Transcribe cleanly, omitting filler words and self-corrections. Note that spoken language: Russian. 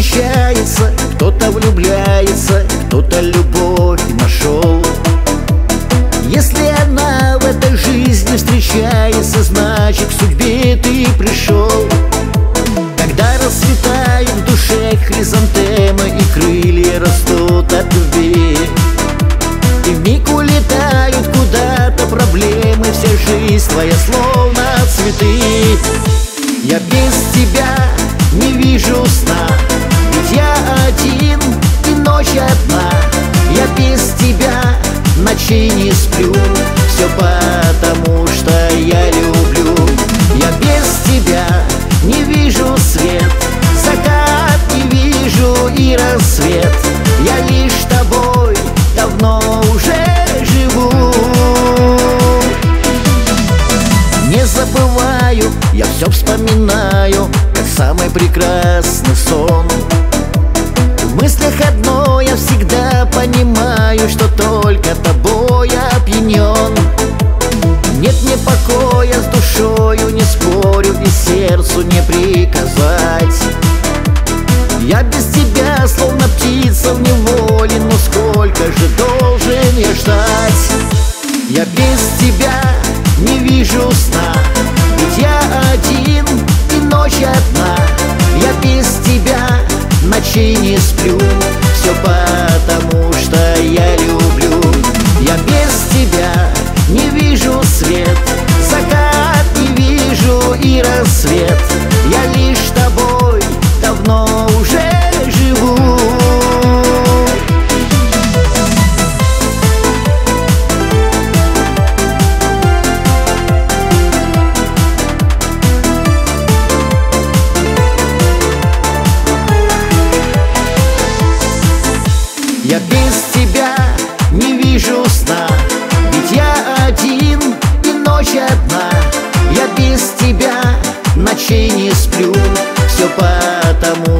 встречается, кто-то влюбляется, кто-то любовь нашел. Если она в этой жизни встречается, значит к судьбе ты пришел. Когда расцветают в душе хризантемы и крылья растут от любви, и вмиг улетают куда-то проблемы, вся жизнь твоя словно цветы. Я без тебя не вижу сна, ведь я один и ночь одна. Я без тебя ночей не сплю, все потому что я люблю. Я без тебя не вижу свет, закат не вижу и рассвет. Я лишь тобой давно уже живу. Не забываю, я все вспоминаю, как самый прекрасный сон. В мыслях одно я всегда понимаю, что только тобой опьянен. Нет мне покоя с душою, не спорю, и сердцу не приказать. Я без тебя словно птица в неволе, но сколько же должен я ждать? Я без тебя не вижу сна, ведь я один и ночь одна. Я без тебя ночей не сплю, все потому что я люблю. Я без тебя не вижу свет, закат не вижу и рассвет. Я лишь тобой давно уже живу. Я без тебя не вижу сна, ведь я один и ночь одна. Я без тебя ночей не сплю, все потому